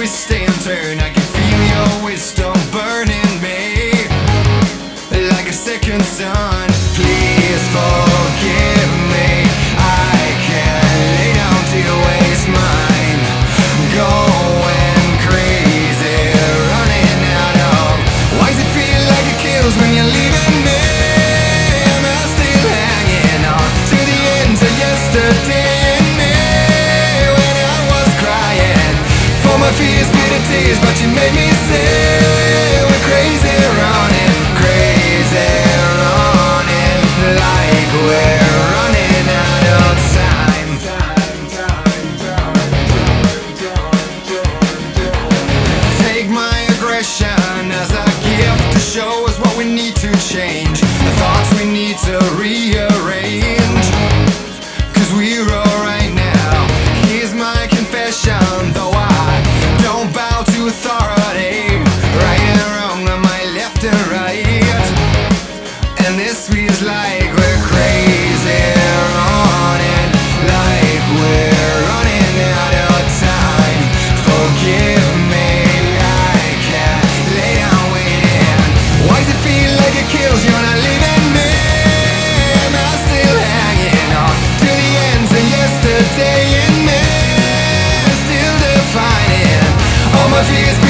twist and turn. I can feel your wisdom burning me like a second sun. Please forgive me. I can't lay down to waste mine. Going crazy, running out of. Why does it feel like it kills when you're leaving me? Am I still hanging on to the end of yesterday in me? When I was crying for my fears, bitter tears, but you made me say we're crazy running, crazy running, like we're running out of time. Take my aggression as a gift to show us what we need to change, the thoughts we need to rearrange, 'cause we're alright now. Here's my confession, though I don't bow to authority. Right and wrong, am I left and right? And this feels like we're crazy running, like we're running out of time. Forgive me, I can't lay down waiting. Why does it feel like it kills you when I leaving me? Am I still hanging on to the ends of yesterday in me? Still defining all my fears.